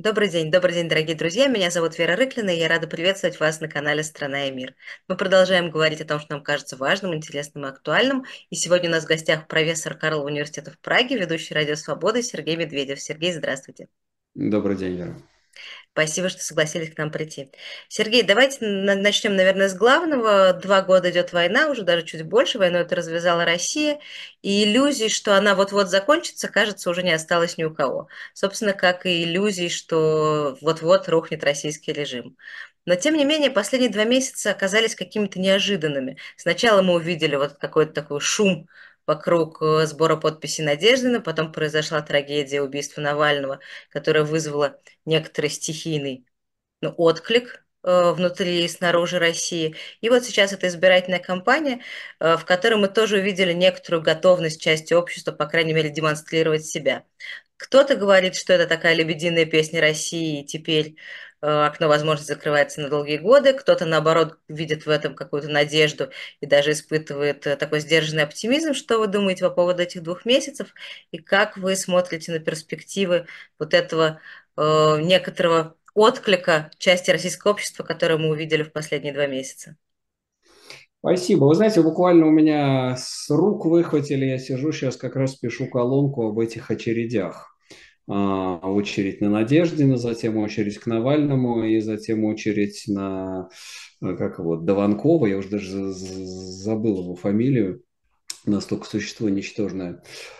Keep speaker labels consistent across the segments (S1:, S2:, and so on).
S1: Добрый день, дорогие друзья. Меня зовут Вера Рыклина, и я рада приветствовать вас на канале «Страна и мир». Мы продолжаем говорить о том, что нам кажется важным, интересным и актуальным. И сегодня у нас в гостях профессор Карлова университета в Праге, ведущий «Радио Свобода» Сергей Медведев. Сергей, здравствуйте.
S2: Добрый день, Вера.
S1: Спасибо, что согласились к нам прийти. Сергей, давайте начнем, наверное, с главного. 2 года идет война, уже даже чуть больше. Войну это развязала Россия. И иллюзий, что она вот-вот закончится, кажется, уже не осталось ни у кого. Собственно, как и иллюзий, что вот-вот рухнет российский режим. Но, тем не менее, последние 2 месяца оказались какими-то неожиданными. Сначала мы увидели вот какой-то такой шум вокруг сбора подписей Надеждина, потом произошла трагедия убийства Навального, которая вызвала некоторый стихийный, ну, отклик внутри и снаружи России. И вот сейчас это избирательная кампания, в которой мы тоже увидели некоторую готовность части общества, по крайней мере, демонстрировать себя. Кто-то говорит, что это такая лебединая песня России, и теперь окно возможностей закрывается на долгие годы. Кто-то, наоборот, видит в этом какую-то надежду и даже испытывает такой сдержанный оптимизм. Что вы думаете по поводу этих 2 месяцев? И как вы смотрите на перспективы вот этого некоторого отклика части российского общества, которое мы увидели в последние 2 месяца?
S2: Спасибо. Вы знаете, буквально у меня с рук выхватили, я сижу сейчас как раз пишу колонку об этих очередях. Очередь на Надеждина, затем очередь к Навальному и затем очередь на, как его, Дованкова, я уже даже забыл его фамилию, настолько существо ничтожное.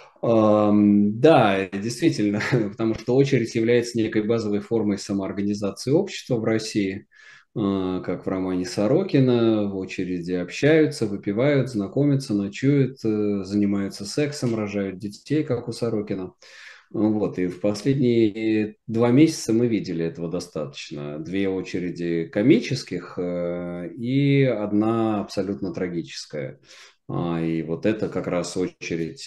S2: Да, действительно, потому что очередь является некой базовой формой самоорганизации общества в России, как в романе Сорокина, в очереди общаются, выпивают, знакомятся, ночуют, занимаются сексом, рожают детей, как у Сорокина. Вот, и в последние 2 месяца мы видели этого достаточно. Две очереди комических и одна абсолютно трагическая. И вот это как раз очередь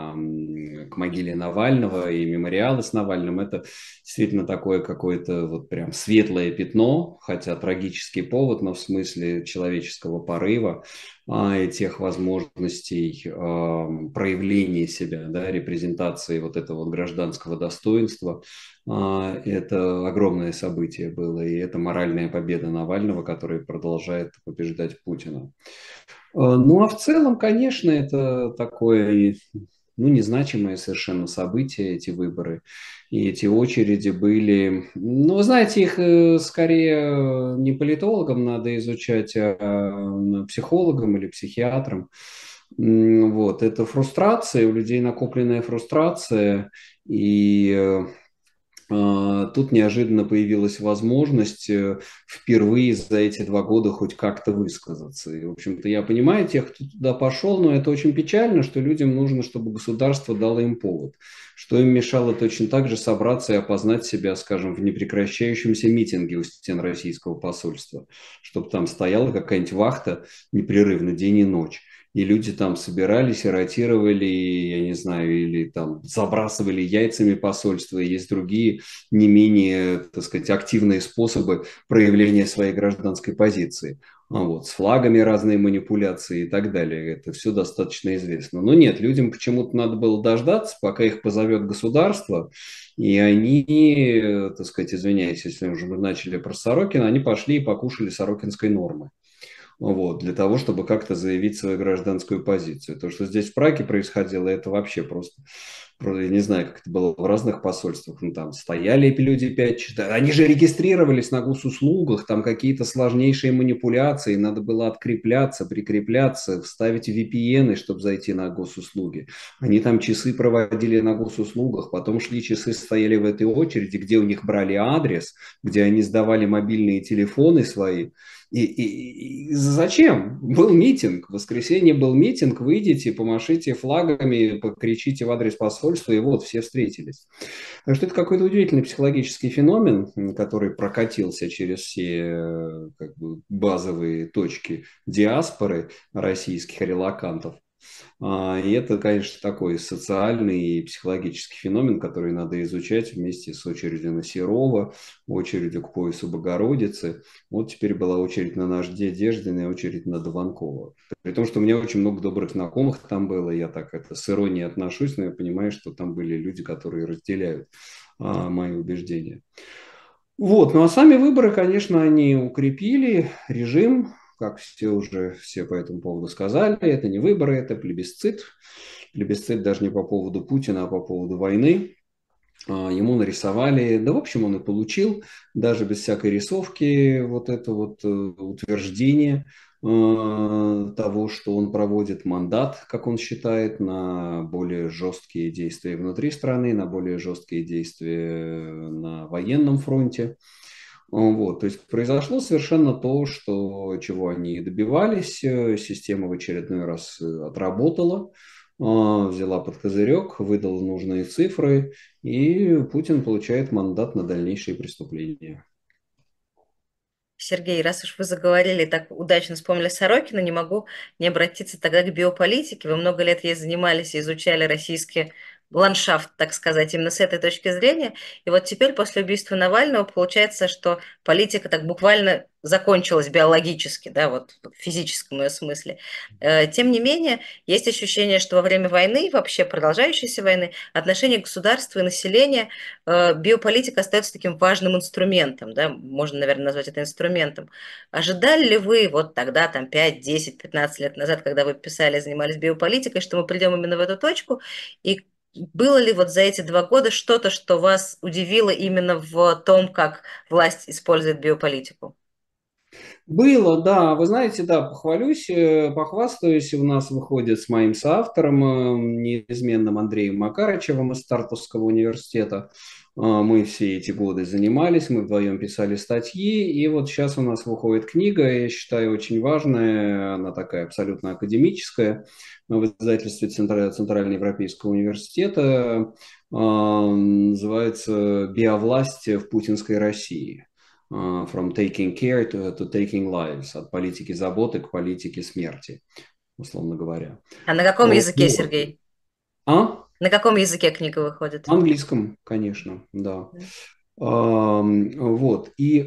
S2: к могиле Навального и мемориалы с Навальным. Это действительно такое какое-то вот прям светлое пятно, хотя трагический повод, но в смысле человеческого порыва и тех возможностей проявления себя, да, репрезентации вот этого вот гражданского достоинства. Это огромное событие было, и это моральная победа Навального, который продолжает побеждать Путина. Ну, а в целом, конечно, это такое, ну, незначимое совершенно событие, эти выборы. И эти очереди были, ну, вы знаете, их скорее не политологам надо изучать, а психологам или психиатрам. Вот, это фрустрация, у людей накопленная фрустрация, и тут неожиданно появилась возможность впервые за эти 2 года хоть как-то высказаться. И, в общем-то, я понимаю тех, кто туда пошел, но это очень печально, что людям нужно, чтобы государство дало им повод. Что им мешало точно так же собраться и опознать себя, скажем, в непрекращающемся митинге у стен российского посольства, чтобы там стояла какая-нибудь вахта непрерывно день и ночь. И люди там собирались и ротировали, я не знаю, или там забрасывали яйцами посольства. И есть другие не менее, так сказать, активные способы проявления своей гражданской позиции. Вот, с флагами разные манипуляции и так далее. Это все достаточно известно. Но нет, людям почему-то надо было дождаться, пока их позовет государство, и они, так сказать, извиняюсь, если уже мы начали про Сорокина, они пошли и покушали сорокинской нормы. Вот, для того, чтобы как-то заявить свою гражданскую позицию. То, что здесь в Праге происходило, это вообще просто, я не знаю, как это было в разных посольствах, ну там стояли люди 5 часов, они же регистрировались на госуслугах, там какие-то сложнейшие манипуляции, надо было открепляться, прикрепляться, вставить VPN, чтобы зайти на госуслуги. Они там часы проводили на госуслугах, потом шли часы, стояли в этой очереди, где у них брали адрес, где они сдавали мобильные телефоны свои, и зачем? Был митинг. В воскресенье был митинг. Выйдите, помашите флагами, покричите в адрес посольства, и вот все встретились. Так что это какой-то удивительный психологический феномен, который прокатился через все как бы, базовые точки диаспоры российских релокантов. И это, конечно, такой социальный и психологический феномен, который надо изучать вместе с очередью на Серова, очередью к поясу Богородицы. Вот теперь была очередь на наш Надеждина и очередь на Дованкова. При том, что у меня очень много добрых знакомых там было, я так это с иронией отношусь, но я понимаю, что там были люди, которые разделяют мои убеждения. Вот, ну а сами выборы, конечно, они укрепили режим, как все по этому поводу сказали, это не выборы, это плебисцит. Плебисцит даже не по поводу Путина, а по поводу войны. Ему нарисовали, да, в общем, он и получил, даже без всякой рисовки, вот это вот утверждение того, что он проводит мандат, как он считает, на более жесткие действия внутри страны, на более жесткие действия на военном фронте. Вот, то есть произошло совершенно то, чего они и добивались. Система в очередной раз отработала, взяла под козырек, выдала нужные цифры, и Путин получает мандат на дальнейшие преступления.
S1: Сергей, раз уж вы заговорили, так удачно вспомнили Сорокина, не могу не обратиться тогда к биополитике. Вы много лет ей занимались и изучали российский ландшафт, так сказать, именно с этой точки зрения. И вот теперь, после убийства Навального, получается, что политика так буквально закончилась биологически, да, вот в физическом ее смысле. Тем не менее, есть ощущение, что во время войны, вообще продолжающейся войны, отношения государства и населения, биополитика остается таким важным инструментом, да, можно, наверное, назвать это инструментом. Ожидали ли вы вот тогда, там, 5, 10, 15 лет назад, когда вы писали, занимались биополитикой, что мы придем именно в эту точку? И было ли вот за эти 2 года что-то, что вас удивило именно в том, как власть использует биополитику?
S2: Было, да, вы знаете, да, похвалюсь, похвастаюсь, у нас выходит с моим соавтором, неизменным Андреем Макарычевым из Стартовского университета. Мы все эти годы занимались, мы вдвоем писали статьи, и вот сейчас у нас выходит книга, я считаю, очень важная, она такая абсолютно академическая, в издательстве Центральноевропейского университета, называется «Биовласть в путинской России». From taking care to taking lives, от политики заботы к политике смерти, условно говоря.
S1: А на каком языке,
S2: Вот.
S1: Сергей?
S2: А?
S1: На каком языке книга выходит?
S2: На английском, конечно, да. Вот. И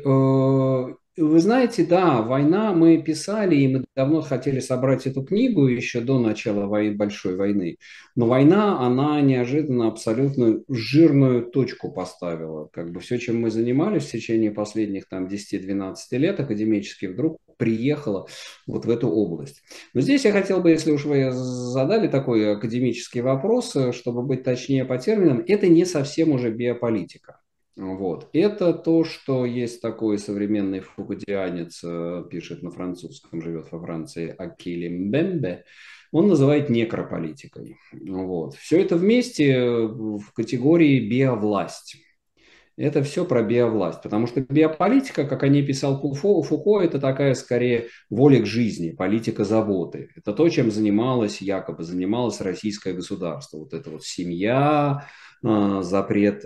S2: вы знаете, да, война мы писали, и мы давно хотели собрать эту книгу еще до начала большой войны. Но война, она неожиданно абсолютно жирную точку поставила. Как бы все, чем мы занимались в течение последних там 10-12 лет, академически вдруг приехала вот в эту область. Но здесь я хотел бы, если уж вы задали такой академический вопрос, чтобы быть точнее по терминам, это не совсем уже биополитика. Вот. Это то, что есть такой современный фукудианец, пишет на французском, живет во Франции, Акили Мбембе, он называет некрополитикой. Вот. Все это вместе в категории биовласть. Это все про биовласть, потому что биополитика, как о ней писал Фуко, это такая скорее воля к жизни, политика заботы. Это то, чем якобы занималось российское государство. Вот это вот семья, запрет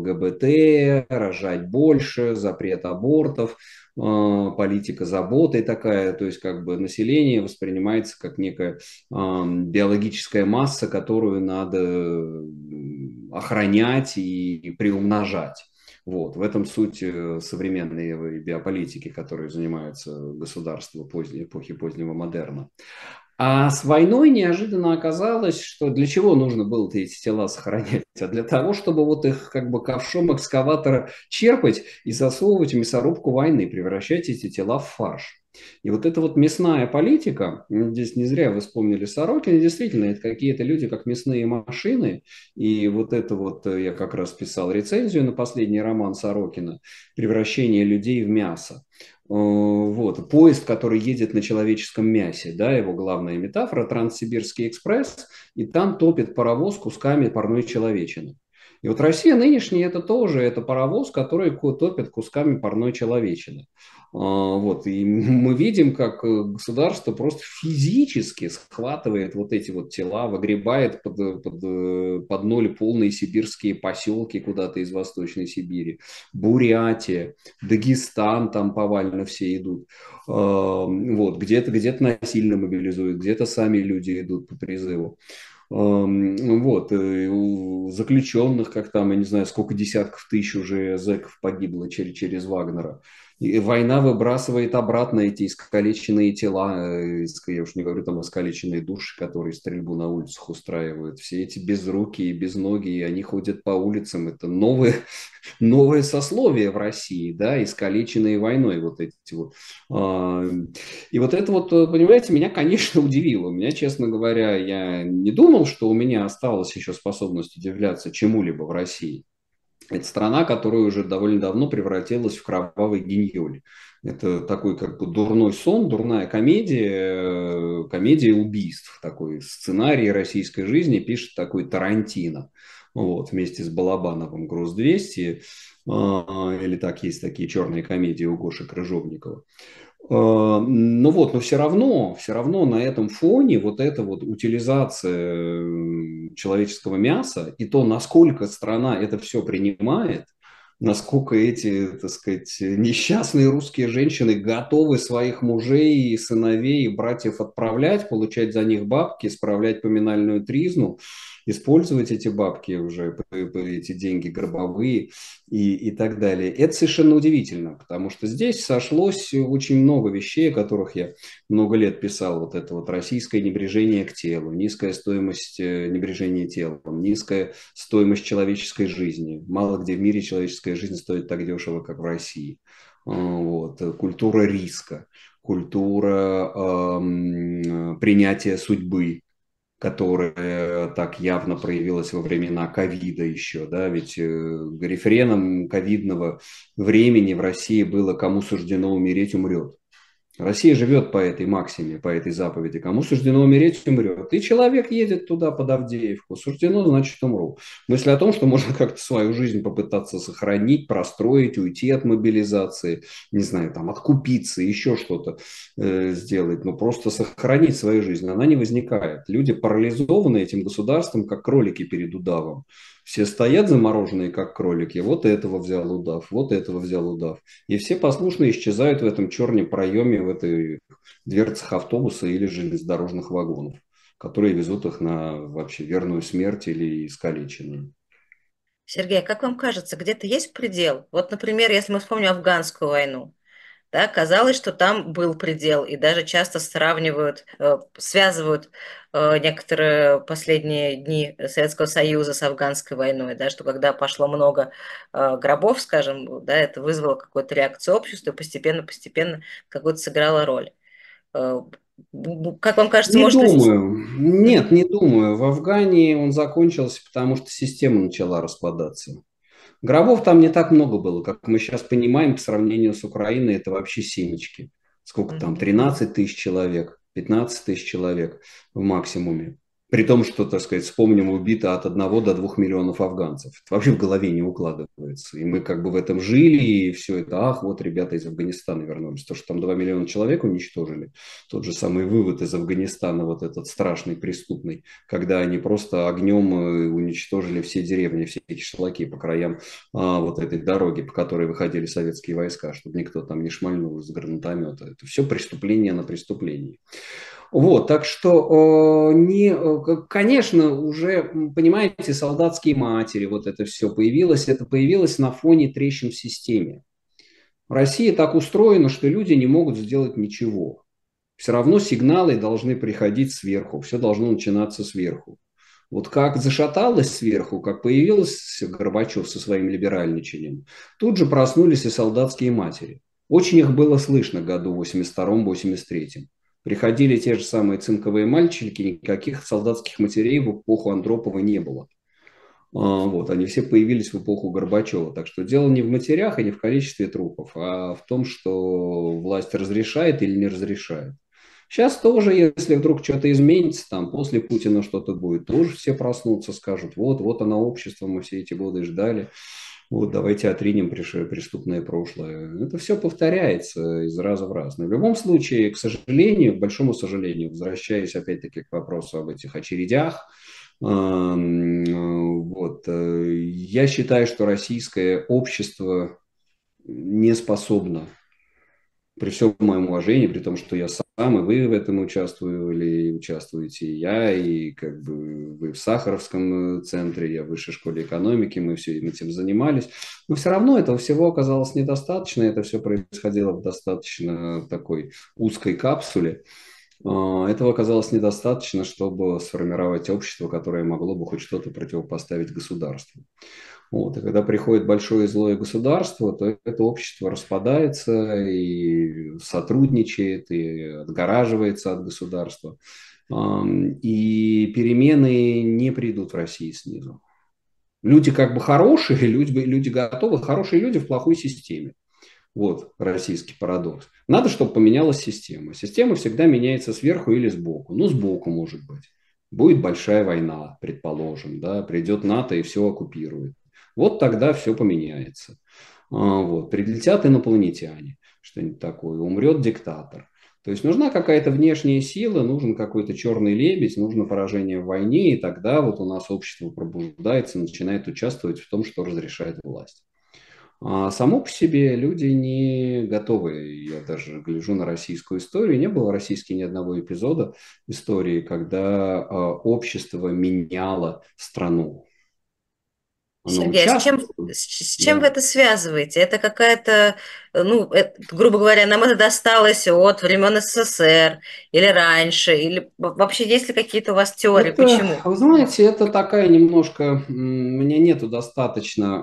S2: ЛГБТ, рожать больше, запрет абортов, политика заботы такая, то есть как бы население воспринимается как некая биологическая масса, которую надо охранять и приумножать. Вот. В этом суть современной биополитики, которой занимаются государства эпохи позднего модерна. А с войной неожиданно оказалось, что для чего нужно было эти тела сохранять? А для того, чтобы вот их как бы ковшом экскаватора черпать и засовывать в мясорубку войны, превращать эти тела в фарш. И вот эта вот мясная политика, здесь не зря вы вспомнили Сорокина, действительно, это какие-то люди, как мясные машины, и вот это вот, я как раз писал рецензию на последний роман Сорокина «Превращение людей в мясо». Вот, поезд, который едет на человеческом мясе, да, его главная метафора, Транссибирский экспресс, и там топит паровоз кусками парной человечины. И вот Россия нынешняя это тоже, это паровоз, который топит кусками парной человечины. Вот, и мы видим, как государство просто физически схватывает вот эти вот тела, выгребает под ноль полные сибирские поселки куда-то из Восточной Сибири, Бурятия, Дагестан, там повально все идут. Вот, где-то насильно мобилизуют, где-то сами люди идут по призыву. Вот, у заключенных, как там, я не знаю, сколько десятков тысяч уже зэков погибло через Вагнера. И война выбрасывает обратно эти искалеченные тела, я уж не говорю там искалеченные души, которые стрельбу на улицах устраивают. Все эти безрукие, безногие, они ходят по улицам. Это новое сословие в России, да, искалеченные войной вот эти вот. А, И вот это вот, понимаете, меня, конечно, удивило. Меня, честно говоря, я не думал, что у меня осталась еще способность удивляться чему-либо в России. Это страна, которая уже довольно давно превратилась в кровавый гиньоль. Это такой как бы дурной сон, дурная комедия, комедия убийств. Такой сценарий российской жизни пишет такой Тарантино. Вот, вместе с Балабановым «Груз-200». Или так, есть такие черные комедии у Гоши Крыжовникова. Ну вот, но все равно на этом фоне вот эта вот утилизация человеческого мяса и то, насколько страна это все принимает, насколько эти, так сказать, несчастные русские женщины готовы своих мужей, сыновей и братьев отправлять, получать за них бабки, справлять поминальную тризну, использовать эти бабки уже, эти деньги гробовые и так далее. Это совершенно удивительно, потому что здесь сошлось очень много вещей, о которых я много лет писал. Вот это вот российское небрежение к телу, низкая стоимость небрежения телом, низкая стоимость человеческой жизни. Мало где в мире человеческая жизнь стоит так дешево, как в России. Вот. Культура риска, культура принятия судьбы, которая так явно проявилась во времена ковида еще, да, ведь рефреном ковидного времени в России было «кому суждено умереть, умрет». Россия живет по этой максиме, по этой заповеди. Кому суждено умереть, умрет. И человек едет туда, под Авдеевку. Суждено, значит, умру. Мысль о том, что можно как-то свою жизнь попытаться сохранить, простроить, уйти от мобилизации, не знаю, там, откупиться, еще что-то сделать, но просто сохранить свою жизнь, она не возникает. Люди парализованы этим государством, как кролики перед удавом. Все стоят замороженные, как кролики. Вот этого взял удав, вот этого взял удав. И все послушно исчезают в этом черном проеме, в этой дверцах автобуса или железнодорожных вагонов, которые везут их на вообще верную смерть или искалеченную.
S1: Сергей, а как вам кажется, где-то есть предел? Вот, например, если мы вспомним афганскую войну, да, казалось, что там был предел, и даже часто сравнивают, связывают некоторые последние дни Советского Союза с афганской войной, да, что когда пошло много гробов, скажем, да, это вызвало какую-то реакцию общества, и постепенно какую-то сыграла роль. Э, Как вам кажется,
S2: Не
S1: может ли...
S2: думаю. Нет,
S1: Мгм.
S2: не думаю. В Афгане он закончился, потому что система начала распадаться. Гробов там не так много было, как мы сейчас понимаем, по сравнению с Украиной, это вообще семечки. Сколько там,
S1: Мгм.
S2: 13 тысяч человек, 15 тысяч человек в максимуме. При том, что, так сказать, вспомним, убито от 1 до 2 миллионов афганцев. Это вообще в голове не укладывается. И мы как бы в этом жили, и все это, ах, вот ребята из Афганистана вернулись. То, что там 2 миллиона человек уничтожили. Тот же самый вывод из Афганистана, вот этот страшный, преступный, когда они просто огнем уничтожили все деревни, все кишлаки по краям вот этой дороги, по которой выходили советские войска, чтобы никто там не шмальнул из гранатомета. Это все преступление на преступлении. Вот, так что, конечно, уже, понимаете, солдатские матери, вот это все появилось, это появилось на фоне трещин в системе. Россия так устроена, что люди не могут сделать ничего. Все равно сигналы должны приходить сверху, все должно начинаться сверху. Вот как зашаталось сверху, как появился Горбачев со своим либеральничанием, тут же проснулись и солдатские матери. Очень их было слышно году 82-83. Приходили те же самые цинковые мальчики, никаких солдатских матерей в эпоху Андропова не было. Вот, они все появились в эпоху Горбачева. Так что дело не в матерях и не в количестве трупов, а в том, что власть разрешает или не разрешает. Сейчас тоже, если вдруг что-то изменится, там после Путина что-то будет, тоже все проснутся, скажут, вот оно общество, мы все эти годы ждали, вот давайте отринем преступное прошлое. Это все повторяется из раза в раз. Но в любом случае, к сожалению, к большому сожалению, возвращаясь опять-таки к вопросу об этих очередях, вот, я считаю, что российское общество не способно, при всем моем уважении, при том, что я сам сам, и вы в этом участвовали, и участвуете и я, и как бы вы в Сахаровском центре, я в Высшей школе экономики, мы все этим занимались. Но все равно этого всего оказалось недостаточно, это все происходило в достаточно такой узкой капсуле. Этого оказалось недостаточно, чтобы сформировать общество, которое могло бы хоть что-то противопоставить государству. Вот. И когда приходит большое злое государство, то это общество распадается и сотрудничает, и отгораживается от государства. И перемены не придут в России снизу. Люди как бы хорошие, люди готовы, хорошие люди в плохой системе. Вот российский парадокс. Надо, чтобы поменялась система. Система всегда меняется сверху или сбоку. Ну, сбоку, может быть. Будет большая война, предположим, да, придет НАТО и все оккупирует. Вот тогда все поменяется. Вот. Прилетят инопланетяне, что-нибудь такое, умрет диктатор. То есть нужна какая-то внешняя сила, нужен какой-то черный лебедь, нужно поражение в войне, и тогда вот у нас общество пробуждается, начинает участвовать в том, что разрешает власть. А само по себе люди не готовы. Я даже гляжу на российскую историю. Не было в российской ни одного эпизода истории, когда общество меняло страну. Оно
S1: Сергей, а с чем,
S2: участвовало,
S1: с чем вы
S2: да.
S1: это связываете? Это какая-то, ну, грубо говоря, нам это досталось от времен СССР или раньше, или вообще есть ли какие-то у вас теории,
S2: Это,
S1: почему?
S2: вы знаете, это такая немножко, мне нету достаточно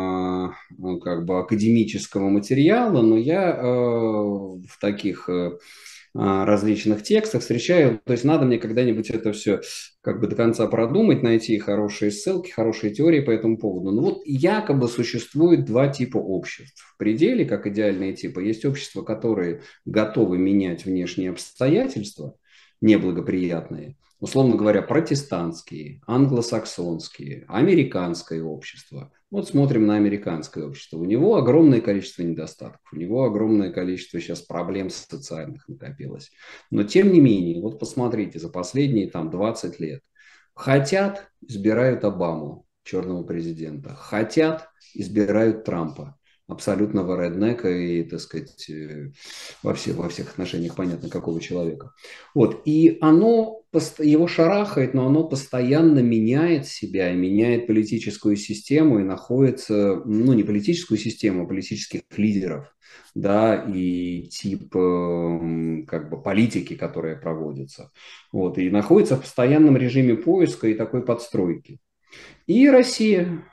S2: как бы академического материала, но я в таких различных текстах встречаю, то есть надо мне когда-нибудь это все как бы до конца продумать, найти хорошие ссылки, хорошие теории по этому поводу. Ну вот якобы существует два типа обществ. В пределе, как идеальные типы, есть общества, которые готовы менять внешние обстоятельства, неблагоприятные, условно говоря, протестантские, англосаксонские, американское общество. Вот смотрим на американское общество. У него огромное количество недостатков, у него огромное количество сейчас проблем социальных накопилось. Но тем не менее, вот посмотрите, за последние там 20 лет хотят, избирают Обаму, черного президента, хотят, избирают Трампа, абсолютного реднека и, так сказать, во всех отношениях понятно, какого человека. Вот. И оно, его шарахает, но оно постоянно меняет себя, и меняет политическую систему и находится, ну, не политическую систему, а политических лидеров, да, и тип как бы политики, которая проводится. Вот. И находится в постоянном режиме поиска и такой подстройки. И Россия.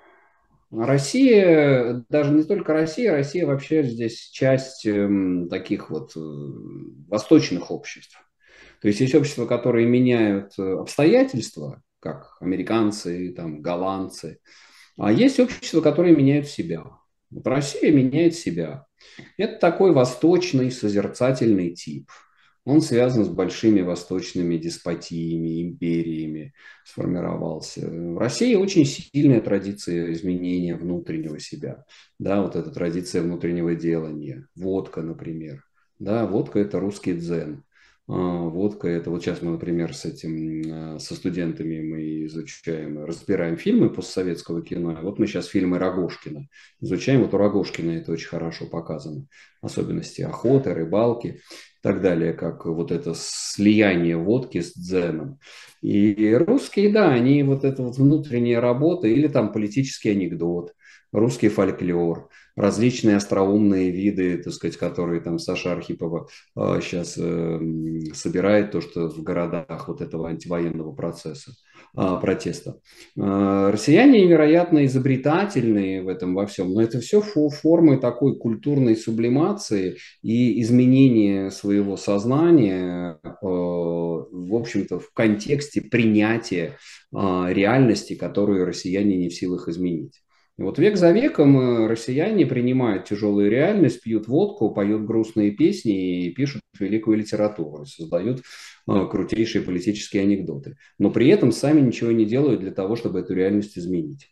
S2: Россия, даже не только Россия, Россия вообще здесь часть таких вот восточных обществ. То есть есть общества, которые меняют обстоятельства, как американцы, там, голландцы, а есть общества, которые меняют себя. Вот Россия меняет себя. Это такой восточный созерцательный тип. Он связан с большими восточными деспотиями, империями, сформировался. В России очень сильная традиция изменения внутреннего себя. Да, вот эта традиция внутреннего делания. Водка, например. Да, водка – это русский дзен. Водка – это вот сейчас мы, например, со студентами мы изучаем, разбираем фильмы постсоветского кино. Вот мы сейчас фильмы Рогожкина изучаем. Вот у Рогожкина это очень хорошо показано. Особенности охоты, рыбалки и так далее, как вот это слияние водки с дзеном. И русские, да, они вот это вот внутренняя работа или там политический анекдот, русский фольклор, различные остроумные виды, так сказать, которые там Саша Архипова сейчас собирает, то, что в городах вот этого антивоенного процесса, протеста. Россияне невероятно изобретательные в этом во всем, но это все формы такой культурной сублимации и изменения своего сознания, в общем-то, в контексте принятия реальности, которую россияне не в силах изменить. И вот век за веком россияне принимают тяжелую реальность, пьют водку, поют грустные песни и пишут великую литературу, создают крутейшие политические анекдоты. Но при этом сами ничего не делают для того, чтобы эту реальность изменить.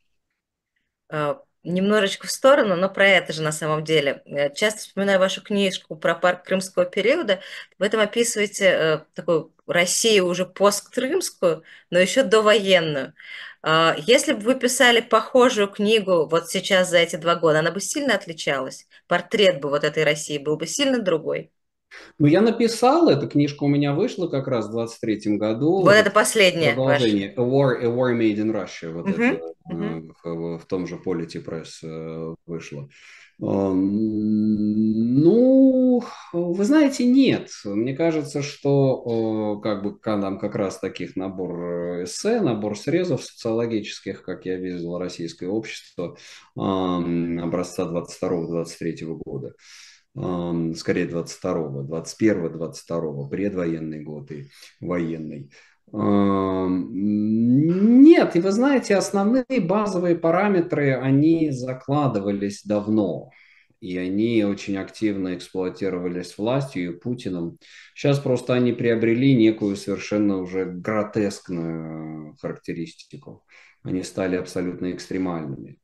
S1: Немножечко в сторону, но про это же на самом деле. Часто вспоминаю вашу книжку про парк Крымского периода. В этом описываете такую Россию уже посткрымскую, но еще довоенную. Если бы вы писали похожую книгу вот сейчас за эти 2 года, она бы сильно отличалась? Портрет бы вот этой России был бы сильно другой?
S2: Ну, я написал, эта книжка у меня вышла как раз в 23-м году,
S1: Вот это
S2: этот
S1: последнее ваше.
S2: продолжение A War Made in Russia, вот это
S1: Мгм, мгм.
S2: в том же Polity Press вышло. Ну, вы знаете, нет. Мне кажется, что как бы там как раз таких набор эссе, набор срезов социологических, как я видел, российское общество образца 22-23 года, скорее 22-го, 21-го, 22-го, предвоенный год и военный. Нет, и вы знаете, основные базовые параметры, они закладывались давно, и они очень активно эксплуатировались властью и Путиным. Сейчас просто они приобрели некую совершенно уже гротескную характеристику. Они стали абсолютно экстремальными.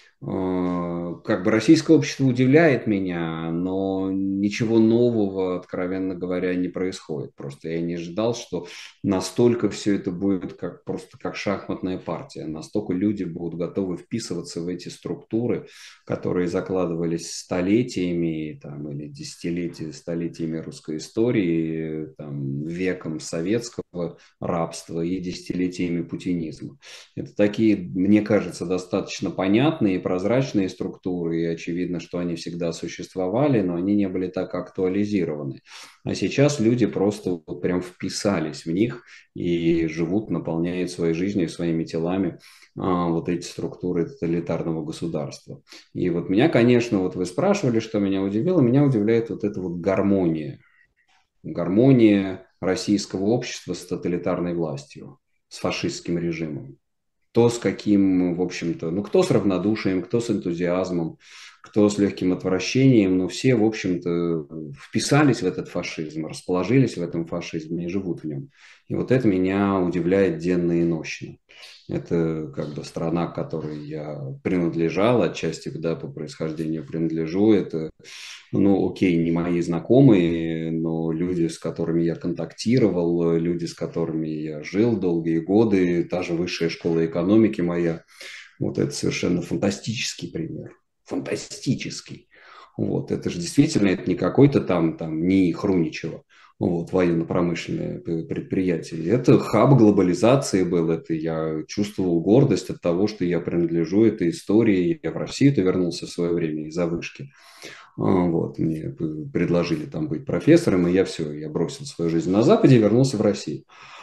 S2: Как бы российское общество удивляет меня, но ничего нового, откровенно говоря, не происходит. Просто я не ожидал, что настолько все это будет как, просто как шахматная партия. Настолько люди будут готовы вписываться в эти структуры, которые закладывались столетиями там, или столетиями русской истории, там, веком советского рабства и десятилетиями путинизма. Это такие, мне кажется, достаточно понятные и прозрачные структуры, и очевидно, что они всегда существовали, но они не были так актуализированы. А сейчас люди просто вот прям вписались в них и живут, наполняют своей жизнью, своими телами вот эти структуры тоталитарного государства. И вот меня, конечно, вот вы спрашивали, что меня удивляет вот эта вот гармония. Гармония российского общества с тоталитарной властью, с фашистским режимом. Кто с каким, в общем-то, ну, кто с равнодушием, кто с энтузиазмом, кто с легким отвращением, но все, в общем-то, вписались в этот фашизм, расположились в этом фашизме и живут в нем. И вот это меня удивляет денно и нощно. Это как бы страна, к которой я принадлежал, отчасти, да, по происхождению принадлежу. Это, ну, окей, не мои знакомые, но люди, с которыми я контактировал, люди, с которыми я жил долгие годы, та же высшая школа экономики моя, вот это совершенно фантастический пример. Фантастический. Вот, это же действительно, это не какой-то там НИИ Хруничева, вот, военно-промышленное предприятие. Это хаб глобализации был, это я чувствовал гордость от того, что я принадлежу этой истории. Я в Россию-то вернулся в свое время из-за вышки. Вот, мне предложили там быть профессором, и я все, я бросил свою жизнь на Западе и вернулся в Россию.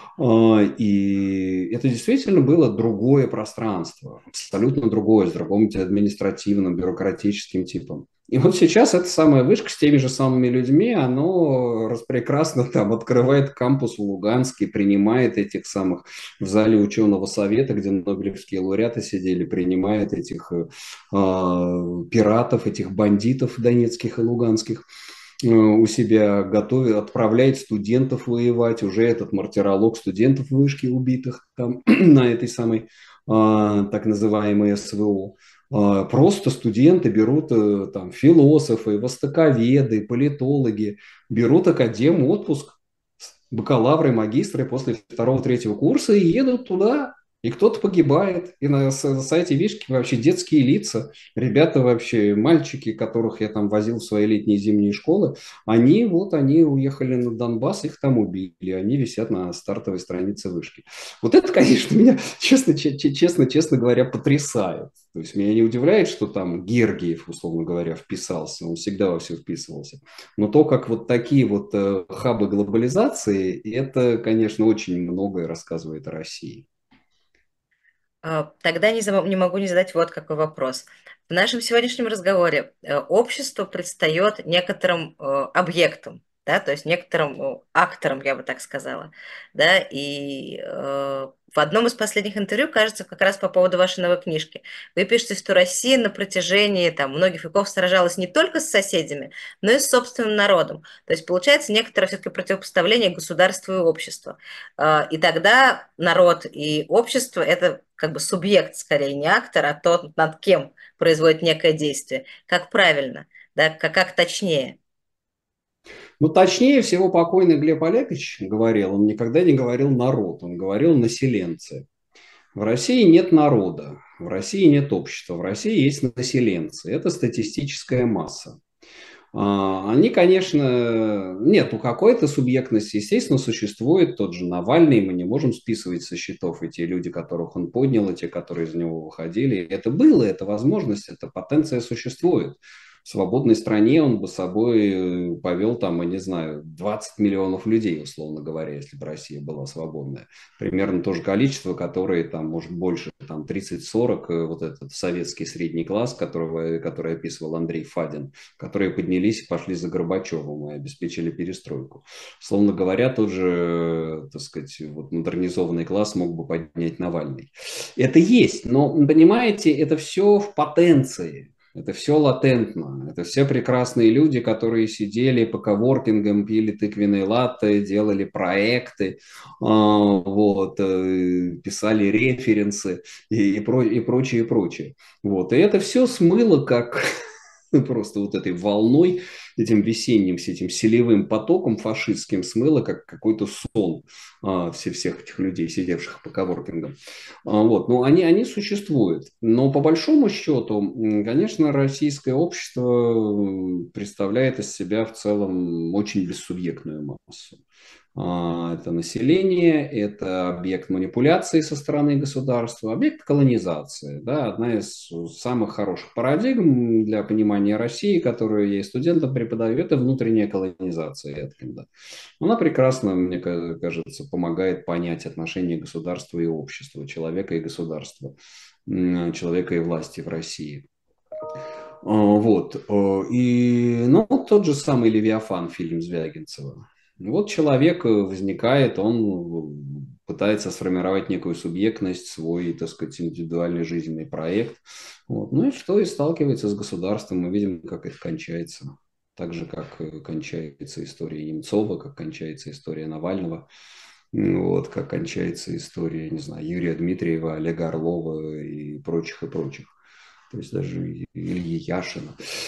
S2: И это действительно было другое пространство, абсолютно другое, с другим административным, бюрократическим типом. И вот сейчас эта самая вышка с теми же самыми людьми, оно распрекрасно там открывает кампус в Луганске, принимает этих самых в зале ученого совета, где нобелевские лауреаты сидели, принимает этих пиратов, этих бандитов донецких и луганских у себя готовит, отправляет студентов воевать, уже этот мартиролог студентов вышки убитых там на этой самой так называемой СВО. Просто студенты берут там философы, востоковеды, политологи, берут отпуск, бакалавры, магистры после второго-третьего курса и едут туда, и кто-то погибает. И на сайте Вишки вообще детские лица, ребята вообще, мальчики, которых я там возил в свои летние зимние школы, они уехали на Донбасс, их там убили, они висят на стартовой странице Вышки. Вот это, конечно, меня, честно говоря, потрясает. То есть меня не удивляет, что там Гергиев, условно говоря, вписался, он всегда во все вписывался. Но то, как вот такие вот хабы глобализации, это, конечно, очень многое рассказывает о России.
S1: Тогда не могу не задать вот какой вопрос. В нашем сегодняшнем разговоре общество предстает некоторым объектом, да, то есть некоторым актором, я бы так сказала, да, и в одном из последних интервью, кажется, как раз по поводу вашей новой книжки, вы пишете, что Россия на протяжении там, многих веков сражалась не только с соседями, но и с собственным народом. То есть получается некоторое все-таки противопоставление государства и общества. И тогда народ и общество – это как бы субъект, скорее, не актор, а тот, над кем производит некое действие. Как правильно, да, как точнее.
S2: Ну, точнее всего покойный Глеб Олегович говорил, он никогда не говорил народ, он говорил населенцы. В России нет народа, в России нет общества, в России есть населенцы. Это статистическая масса. Они, конечно, нет, у какой-то субъектности, естественно, существует тот же Навальный, мы не можем списывать со счетов и те люди, которых он поднял, и те, которые из него выходили. Это было, это возможность, эта потенция существует. В свободной стране он бы с собой повел там, я не знаю, 20 миллионов людей, условно говоря, если бы Россия была свободная. Примерно то же количество, которые там, может, больше, там 30-40, вот этот советский средний класс, который описывал Андрей Фадин, которые поднялись и пошли за Горбачевым и обеспечили перестройку. Словно говоря, тот же, так сказать, вот модернизованный класс мог бы поднять Навальный. Это есть, но, понимаете, это все в потенции. Это все латентно. Это все прекрасные люди, которые сидели по коворкингам, пили тыквенные латте, делали проекты, вот, писали референсы и прочее, и прочее. Вот. И это все смыло как просто вот этой волной, этим весенним, с этим селевым потоком фашистским смыло, как какой-то сон всех этих людей, сидевших по коворкингам. Вот. Но они существуют. Но по большому счету, конечно, российское общество представляет из себя в целом очень бессубъектную массу. Это население, это объект манипуляции со стороны государства, объект колонизации. Да, одна из самых хороших парадигм для понимания России, которую я и студентам преподаю, это внутренняя колонизация Эткинда. Она прекрасно, мне кажется, помогает понять отношения государства и общества, человека и государства, человека и власти в России. Вот. Ну, тот же самый «Левиафан», фильм Звягинцева. Вот человек возникает, он пытается сформировать некую субъектность, свой, так сказать, индивидуальный жизненный проект. Вот. Ну и что? И сталкивается с государством. Мы видим, как это кончается. Так же, как кончается история Немцова, как кончается история Навального, вот, как кончается история, не знаю, Юрия Дмитриева, Олега Орлова и прочих, и прочих. То есть даже Ильи Яшина.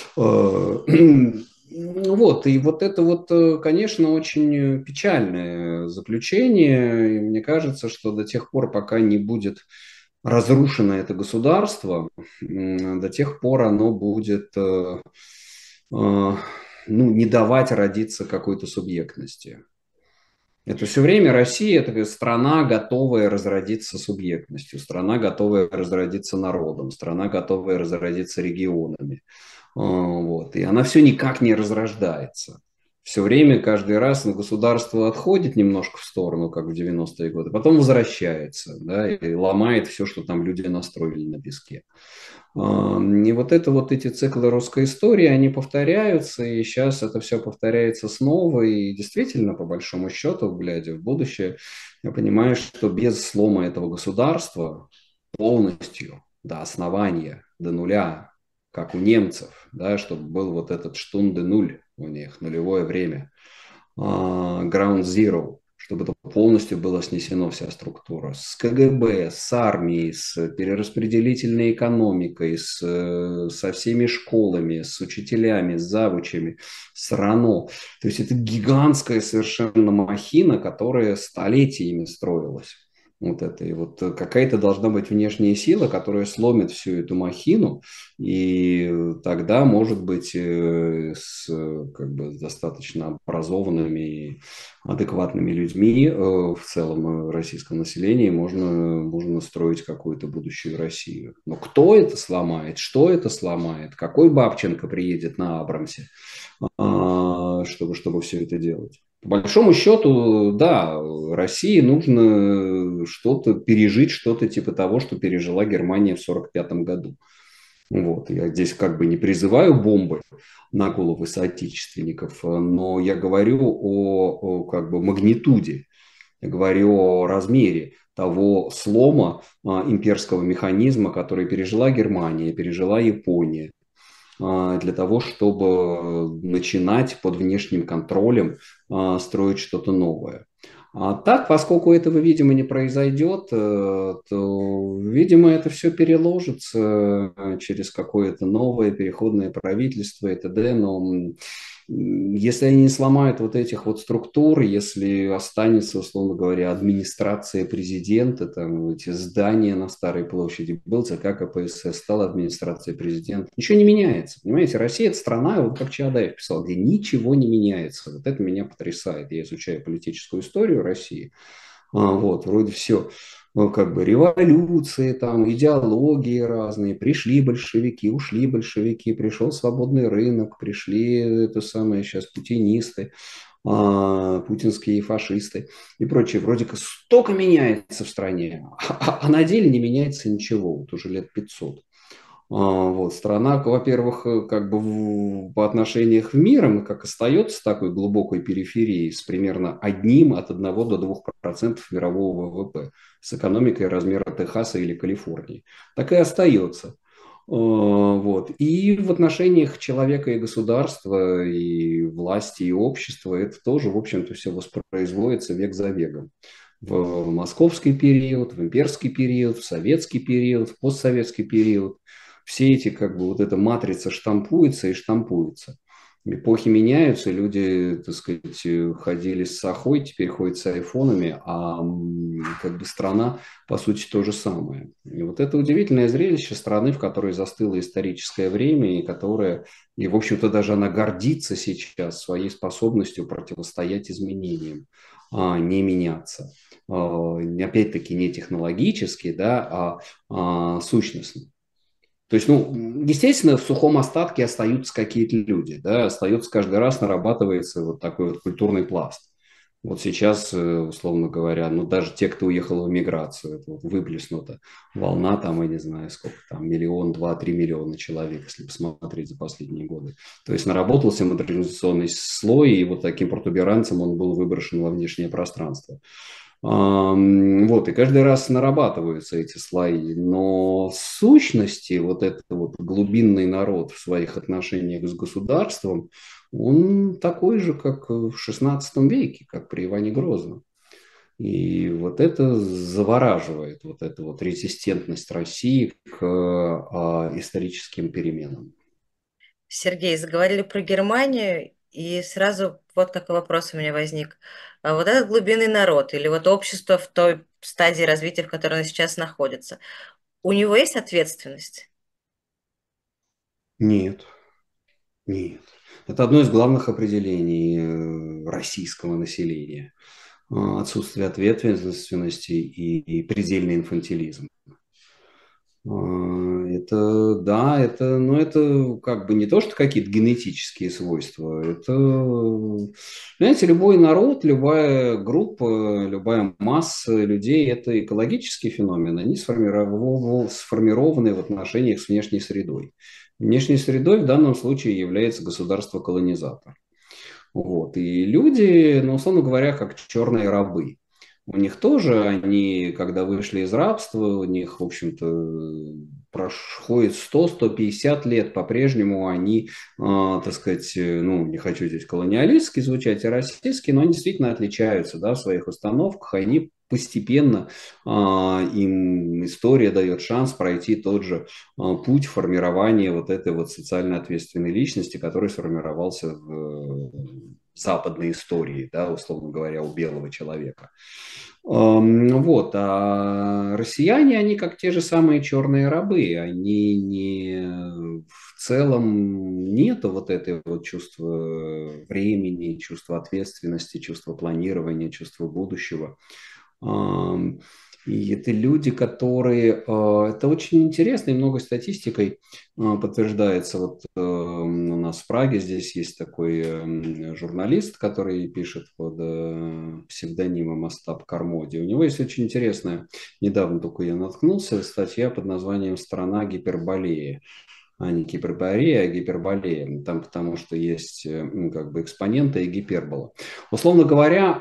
S2: Вот, и вот это вот, конечно, очень печальное заключение. И мне кажется, что до тех пор, пока не будет разрушено это государство, до тех пор оно будет ну, не давать родиться какой-то субъектности. Это все время Россия – это страна, готовая разродиться субъектностью, страна, готовая разродиться народом, страна, готовая разродиться регионами. Вот. И она все никак не разрождается. Все время, каждый раз на государство отходит немножко в сторону, как в 90-е годы, потом возвращается, да, и ломает все, что там люди настроили на песке. И вот это вот эти циклы русской истории, они повторяются, и сейчас это все повторяется снова, и действительно, по большому счету, глядя в будущее, я понимаю, что без слома этого государства полностью до основания, до нуля, как у немцев, да, чтобы был вот этот штунде нуль у них, нулевое время, ground zero, чтобы это полностью было снесено, вся структура. С КГБ, с армией, с перераспределительной экономикой, со всеми школами, с учителями, с завучами, с РАНО. То есть это гигантская совершенно махина, которая столетиями строилась. Вот это. И вот какая-то должна быть внешняя сила, которая сломит всю эту махину, и тогда, может быть, с как бы достаточно образованными и адекватными людьми в целом российском населении можно строить какую-то будущую Россию. Но кто это сломает, что это сломает, какой Бабченко приедет на Абрамсе, чтобы все это делать? По большому счету, да, России нужно что-то пережить, что-то типа того, что пережила Германия в 1945 году. Вот. Я здесь как бы не призываю бомбы на головы соотечественников, но я говорю о как бы магнитуде, я говорю о размере того слома имперского механизма, который пережила Германия, пережила Япония, для того, чтобы начинать под внешним контролем строить что-то новое. А так, поскольку этого, видимо, не произойдет, то, видимо, это все переложится через какое-то новое переходное правительство и т.д. Но Если они не сломают вот этих вот структур, если останется, условно говоря, администрация президента, там эти здания на Старой площади, был ЦК КПСС, стала администрация президента, ничего не меняется. Понимаете, Россия – это страна, вот как Чаадаев писал, где ничего не меняется. Вот это меня потрясает. Я изучаю политическую историю России. Вот, вроде все, ну, как бы революции, там, идеологии разные, пришли большевики, ушли большевики, пришел свободный рынок, пришли это самое сейчас путинисты, путинские фашисты и прочее. Вроде как столько меняется в стране, а на деле не меняется ничего, вот уже лет 500. Вот. Страна, во-первых, как бы по отношениях в миром, как остается такой глубокой периферией с примерно от 1 до 2% мирового ВВП, с экономикой размера Техаса или Калифорнии, так и остается. Вот. И в отношениях человека и государства, и власти, и общества это тоже, в общем-то, все воспроизводится век за веком. В московский период, в имперский период, в советский период, в постсоветский период все эти, как бы, вот эта матрица штампуется и штампуется. Эпохи меняются, люди, так сказать, ходили с сахой, теперь ходят с айфонами, а как бы страна, по сути, то же самое. И вот это удивительное зрелище страны, в которой застыло историческое время, и которая, и, в общем-то, даже она гордится сейчас своей способностью противостоять изменениям, не меняться. Опять-таки, не технологически, да, сущностно. То есть, ну, естественно, в сухом остатке остаются какие-то люди, да, остается каждый раз нарабатывается вот такой вот культурный пласт. Вот сейчас, условно говоря, ну, даже те, кто уехал в эмиграцию, это вот выплеснута волна, там, я не знаю, сколько там, миллион, два, 3 миллиона человек, если посмотреть за последние годы. То есть наработался модернизационный слой, и вот таким протуберанцем он был выброшен во внешнее пространство. Вот, и каждый раз нарабатываются эти слои, но в сущности вот этот вот глубинный народ в своих отношениях с государством, он такой же, как в XVI веке, как при Иване Грозном. И вот это завораживает, вот эта вот резистентность России к историческим переменам.
S1: Сергей, заговорили про Германию, и сразу вот какой вопрос у меня возник. А вот этот глубинный народ, или вот общество в той стадии развития, в которой оно сейчас находится, у него есть ответственность?
S2: Нет, нет. Это одно из главных определений российского населения. Отсутствие ответственности и предельный инфантилизм. Это, да, это, ну, это как бы не то, что какие-то генетические свойства. Это, знаете, любой народ, любая группа, любая масса людей – это экологический феномен. Они сформированы в отношениях с внешней средой. Внешней средой в данном случае является государство-колонизатор. Вот. И люди, ну, условно говоря, как черные рабы. У них тоже, они, когда вышли из рабства, у них, в общем-то, проходит 100-150 лет, по-прежнему они, так сказать, ну, не хочу здесь колониалистски звучать, а российские, но они действительно отличаются, да, в своих установках, они постепенно им история дает шанс пройти тот же путь формирования вот этой вот социально ответственной личности, который сформировался в западной истории, да, условно говоря, у белого человека. Вот, а россияне, они как те же самые черные рабы, они не, в целом нету вот этой вот чувства времени, чувства ответственности, чувства планирования, чувства будущего. И это люди, которые... Это очень интересно, и много статистикой подтверждается. Вот у нас в Праге здесь есть такой журналист, который пишет под псевдонимом Остап Кармоди. У него есть очень интересная, недавно только я наткнулся, статья под названием «Страна гиперболеи». А не гиперборея, а гиперболея. Там потому что есть как бы экспоненты и гипербола. Условно говоря,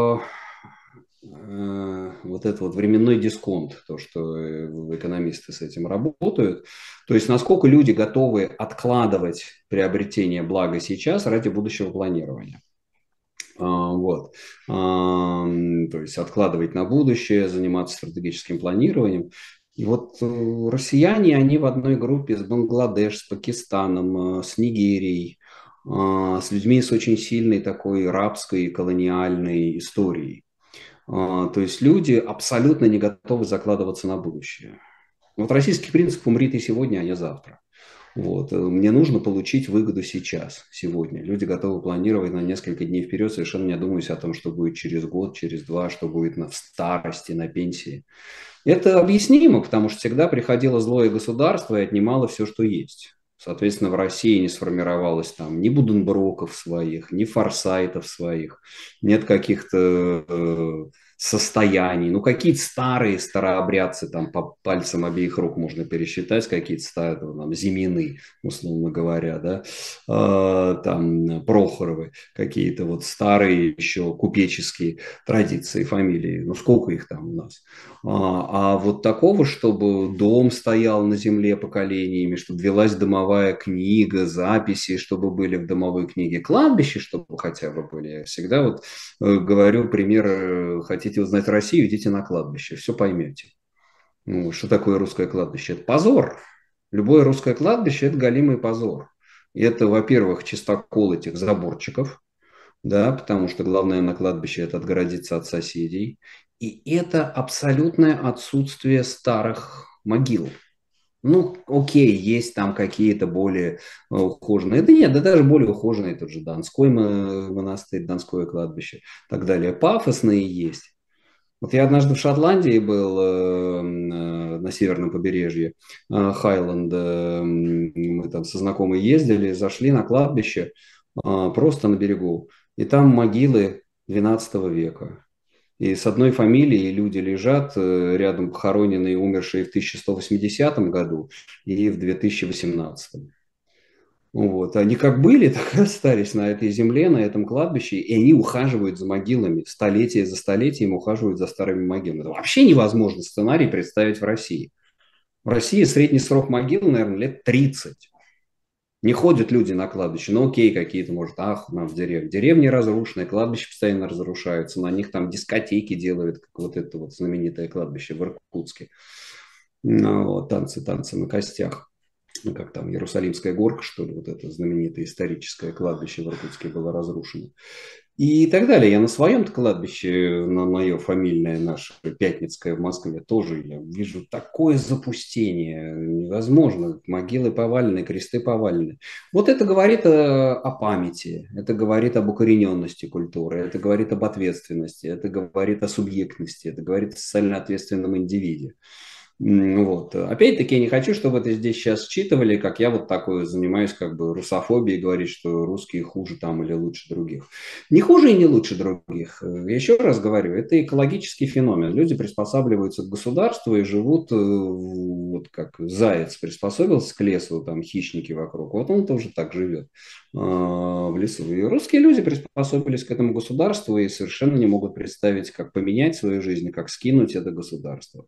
S2: вот этот вот временной дисконт, то, что экономисты с этим работают. То есть, насколько люди готовы откладывать приобретение блага сейчас ради будущего планирования. Вот. То есть, откладывать на будущее, заниматься стратегическим планированием. И вот россияне, они в одной группе с Бангладеш, с Пакистаном, с Нигерией, с людьми с очень сильной такой рабской колониальной историей. То есть люди абсолютно не готовы закладываться на будущее. Вот российский принцип «умри ты сегодня, а не завтра». Вот. Мне нужно получить выгоду сейчас, сегодня. Люди готовы планировать на несколько дней вперед, совершенно не думая о том, что будет через год, через два, что будет в старости, на пенсии. Это объяснимо, потому что всегда приходило злое государство и отнимало все, что есть. Соответственно, в России не сформировалось там ни Буденброков своих, ни Форсайтов своих, нет каких-то состояний. Ну, какие-то старые старообрядцы, там по пальцам обеих рук можно пересчитать, какие-то старые, там, Зимины, условно говоря, да, там Прохоровы, какие-то вот старые еще купеческие традиции, фамилии. Ну, сколько их там у нас? А вот такого, чтобы дом стоял на земле поколениями, чтобы велась домовая книга, записи, чтобы были в домовой книге, кладбище, чтобы хотя бы были. Я всегда вот говорю пример, хотите узнать Россию, идите на кладбище, все поймете. Ну, что такое русское кладбище? Это позор. Любое русское кладбище – это голимый позор. И это, во-первых, чистокол этих заборчиков, да, потому что главное на кладбище – это отгородиться от соседей. И это абсолютное отсутствие старых могил. Ну, окей, есть там какие-то более ухоженные. Да нет, да даже более ухоженные, тот же Донской монастырь, Донское кладбище и так далее. Пафосные есть. Вот я однажды в Шотландии был на северном побережье Хайленд. Мы там со знакомой ездили, зашли на кладбище просто на берегу. И там могилы XII века. И с одной фамилией люди лежат рядом, похороненные, умершие в 1180 году и в 2018. Вот. Они как были, так и остались на этой земле, на этом кладбище, и они ухаживают за могилами, столетие за столетием ухаживают за старыми могилами. Это вообще невозможно сценарий представить в России. В России средний срок могил, наверное, лет 30. Не ходят люди на кладбище. Ну, окей, какие-то, может, ах, у нас в деревне. Деревни разрушены, кладбища постоянно разрушаются. На них там дискотеки делают, как вот это вот знаменитое кладбище в Иркутске. Ну, вот, танцы на костях. Ну, как там, Иерусалимская горка, что ли, вот это знаменитое историческое кладбище в Иркутске было разрушено. И так далее. Я на своем кладбище, на мое фамильное наше Пятницкое в Москве, тоже я вижу такое запустение. Невозможно. Могилы повалены, кресты повалены. Вот это говорит о памяти, это говорит об укорененности культуры, это говорит об ответственности, это говорит о субъектности, это говорит о социально ответственном индивиде. Вот. Опять-таки, я не хочу, чтобы это здесь сейчас считывали, как я вот такой занимаюсь как бы русофобией, говорить, что русские хуже там или лучше других. Не хуже и не лучше других. Я еще раз говорю, это экологический феномен. Люди приспосабливаются к государству и живут, вот как заяц приспособился к лесу, там хищники вокруг, вот он тоже так живет в лесу. И русские люди приспособились к этому государству и совершенно не могут представить, как поменять свою жизнь, как скинуть это государство.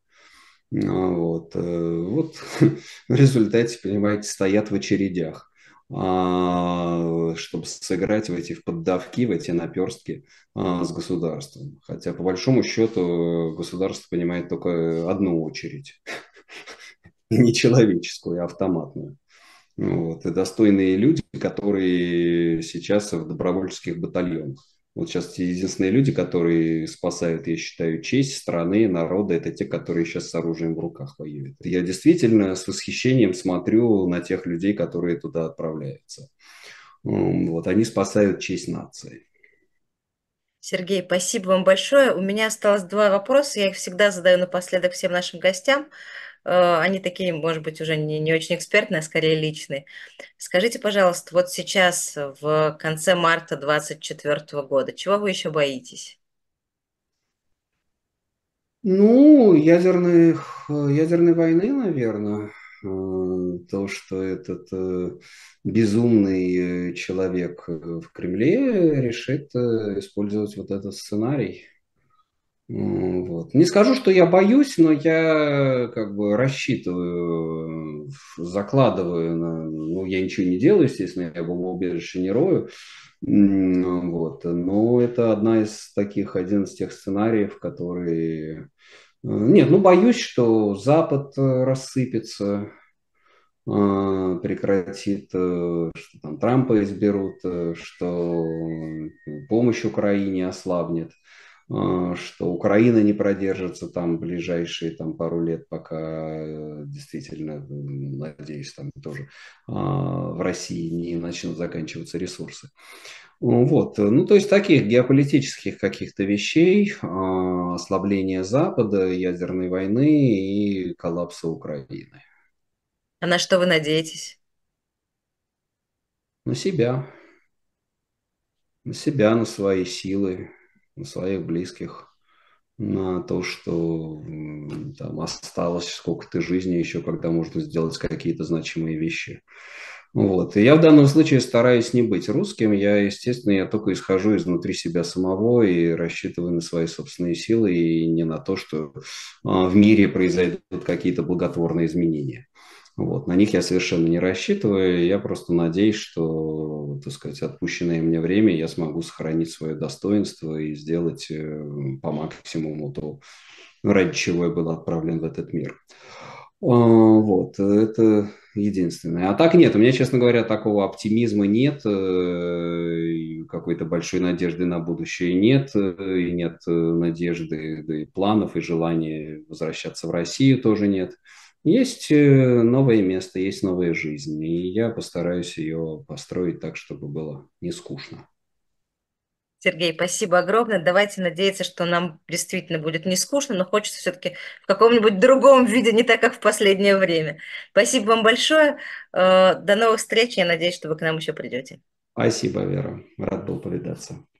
S2: Вот в результате, понимаете, стоят в очередях, чтобы сыграть в эти в поддавки, в эти наперстки с государством. Хотя, по большому счету, государство понимает только одну очередь, не человеческую, а автоматную. Вот. И достойные люди, которые сейчас в добровольческих батальонах. Вот сейчас единственные люди, которые спасают, я считаю, честь страны, народа, это те, которые сейчас с оружием в руках воюют. Я действительно с восхищением смотрю на тех людей, которые туда отправляются. Вот, они спасают честь нации.
S1: Сергей, спасибо вам большое. У меня осталось два вопроса. Я их всегда задаю напоследок всем нашим гостям. Они такие, может быть, уже не очень экспертные, а скорее личные. Скажите, пожалуйста, вот сейчас, в конце марта 2024 года, чего вы еще боитесь?
S2: Ну, ядерной войны, наверное. То, что этот безумный человек в Кремле решит использовать вот этот сценарий. Вот. Не скажу, что я боюсь, но я как бы рассчитываю, закладываю, ну, я ничего не делаю, естественно, я бомбоубежище не рою, вот, но это один из тех сценариев, которые... Нет, ну, боюсь, что Запад рассыпется, прекратит, что там Трампа изберут, что помощь Украине ослабнет, что Украина не продержится там ближайшие там, пару лет, пока действительно, надеюсь, там тоже в России не начнут заканчиваться ресурсы. Вот, ну, то есть таких геополитических каких-то вещей, ослабление Запада, ядерной войны и коллапса Украины.
S1: А на что вы надеетесь?
S2: На себя, на себя, на свои силы, на своих близких, на то, что там осталось сколько-то жизни еще, когда можно сделать какие-то значимые вещи. Вот. И я в данном случае стараюсь не быть русским. Я, естественно, я только исхожу изнутри себя самого и рассчитываю на свои собственные силы и не на то, что в мире произойдут какие-то благотворные изменения. Вот. На них я совершенно не рассчитываю. Я просто надеюсь, что, так сказать, отпущенное мне время я смогу сохранить свое достоинство и сделать по максимуму то, ради чего я был отправлен в этот мир. Вот, это единственное. А так нет, у меня, честно говоря, такого оптимизма нет, и какой-то большой надежды на будущее нет, и нет надежды, да и планов, и желания возвращаться в Россию тоже нет. Есть новое место, есть новая жизнь, и я постараюсь ее построить так, чтобы было не скучно.
S1: Сергей, спасибо огромное. Давайте надеяться, что нам действительно будет не скучно, но хочется все-таки в каком-нибудь другом виде, не так, как в последнее время. Спасибо вам большое. До новых встреч. Я надеюсь, что вы к нам еще придете.
S2: Спасибо, Вера. Рад был повидаться.